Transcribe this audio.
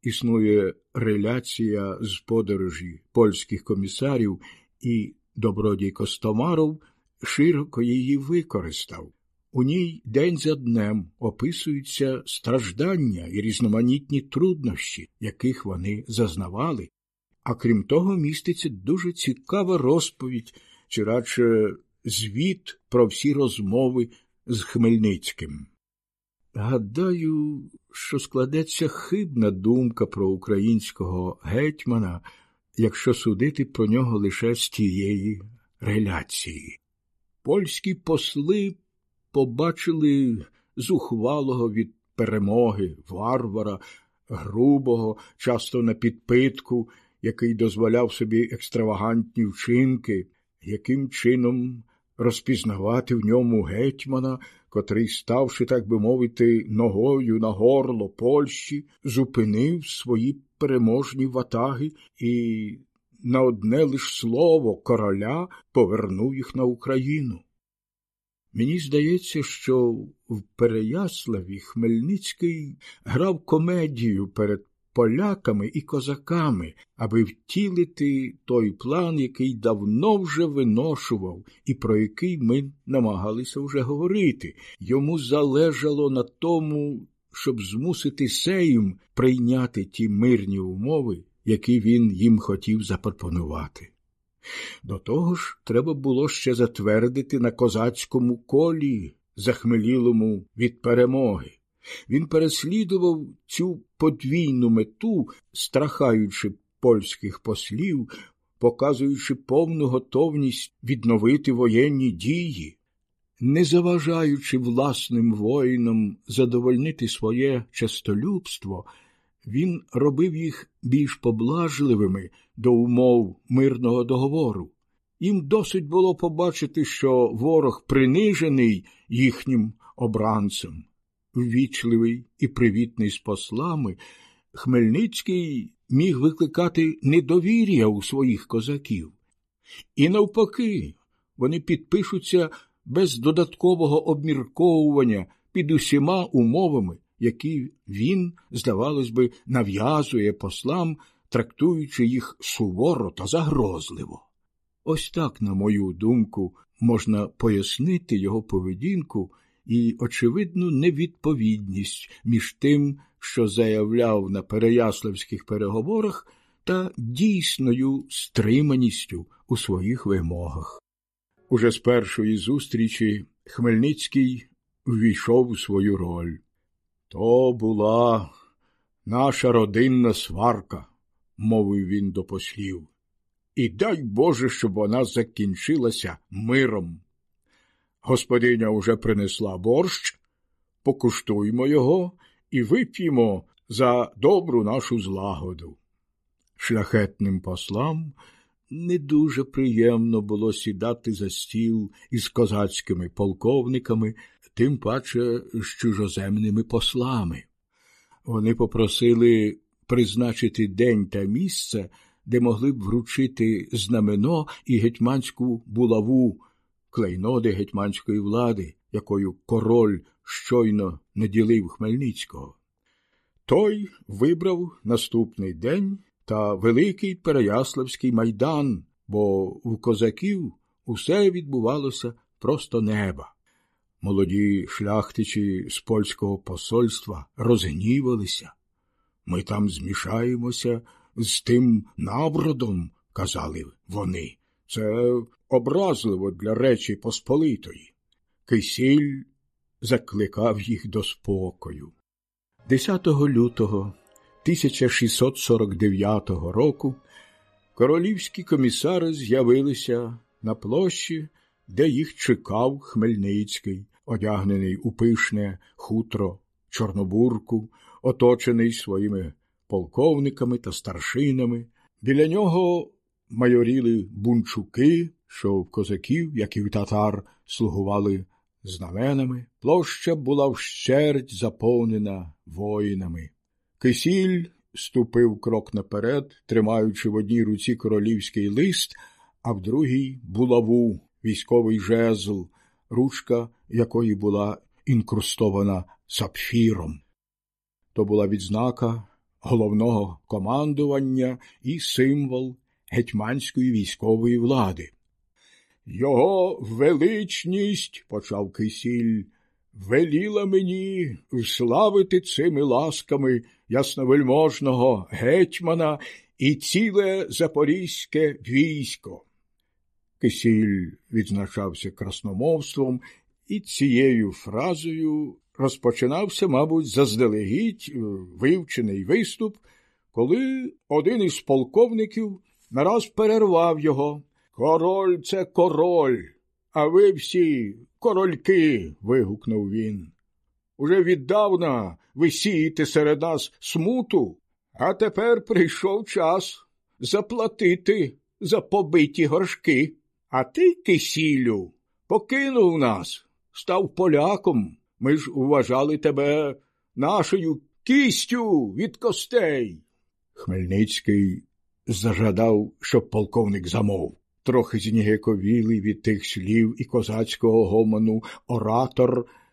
існує реляція з подорожі польських комісарів, і добродій Костомаров широко її використав. У ній день за днем описуються страждання і різноманітні труднощі, яких вони зазнавали, а крім того міститься дуже цікава розповідь, чи радше звіт про всі розмови з Хмельницьким. Гадаю, що складеться хибна думка про українського гетьмана, якщо судити про нього лише з тієї реляції. Польські посли побачили зухвалого від перемоги варвара, грубого, часто на підпитку, який дозволяв собі екстравагантні вчинки, яким чином розпізнавати в ньому гетьмана, котрий, ставши, так би мовити, ногою на горло Польщі, зупинив свої переможні ватаги і на одне лиш слово короля повернув їх на Україну. Мені здається, що в Переяславі Хмельницький грав комедію перед поляками і козаками, аби втілити той план, який давно вже виношував і про який ми намагалися вже говорити. Йому залежало на тому, щоб змусити Сейм прийняти ті мирні умови, які він їм хотів запропонувати. До того ж, треба було ще затвердити на козацькому колі, захмелілому від перемоги. Він переслідував цю подвійну мету, страхаючи польських послів, показуючи повну готовність відновити воєнні дії, не заважаючи власним воїнам задовольнити своє честолюбство, він робив їх більш поблажливими до умов мирного договору. Їм досить було побачити, що ворог принижений їхнім обранцем. Ввічливий і привітний з послами, Хмельницький міг викликати недовір'я у своїх козаків. І навпаки, вони підпишуться без додаткового обмірковування під усіма умовами, які він, здавалось би, нав'язує послам, трактуючи їх суворо та загрозливо. Ось так, на мою думку, можна пояснити його поведінку і очевидну невідповідність між тим, що заявляв на переяславських переговорах, та дійсною стриманістю у своїх вимогах. Уже з першої зустрічі Хмельницький ввійшов у свою роль. «То була наша родинна сварка», – мовив він до послів. «І дай Боже, щоб вона закінчилася миром. Господиня уже принесла борщ, покуштуймо його і вип'ємо за добру нашу злагоду». Шляхетним послам не дуже приємно було сідати за стіл із козацькими полковниками, тим паче з чужоземними послами. Вони попросили призначити день та місце, де могли б вручити знамено і гетьманську булаву, клейноди гетьманської влади, якою король щойно наділив Хмельницького. Той вибрав наступний день та великий Переяславський майдан, бо у козаків усе відбувалося просто неба. Молоді шляхтичі з польського посольства розгнівалися. «Ми там змішаємося з тим набродом», – казали вони. «Це образливо для Речі Посполитої». Кисіль закликав їх до спокою. 10 лютого 1649 року королівські комісари з'явилися на площі, де їх чекав Хмельницький, одягнений у пишне хутро чорнобурку, оточений своїми полковниками та старшинами. Біля нього майоріли бунчуки, що в козаків, як і в татар, слугували знаменами. Площа була вщерть заповнена воїнами. Кисіль ступив крок наперед, тримаючи в одній руці королівський лист, а в другій – булаву, військовий жезл, ручка якої була інкрустована сапфіром. То була відзнака головного командування і символ гетьманської військової влади. «Його величність, – почав Кисіль, – веліла мені вславити цими ласками ясновельможного гетьмана і ціле запорізьке військо». Кисіль відзначався красномовством, і цією фразою розпочинався, мабуть, заздалегідь вивчений виступ, коли один із полковників нараз перервав його. «Король – це король, а ви всі корольки!» – вигукнув він. «Уже віддавна ви сієте серед нас смуту, а тепер прийшов час заплатити за побиті горшки. А ти, Кисілю, покинув нас, став поляком. Ми ж вважали тебе нашою кістю від костей». Хмельницький зажадав, щоб полковник замовк. Трохи зніяковілий від тих слів і козацького гомону, оратор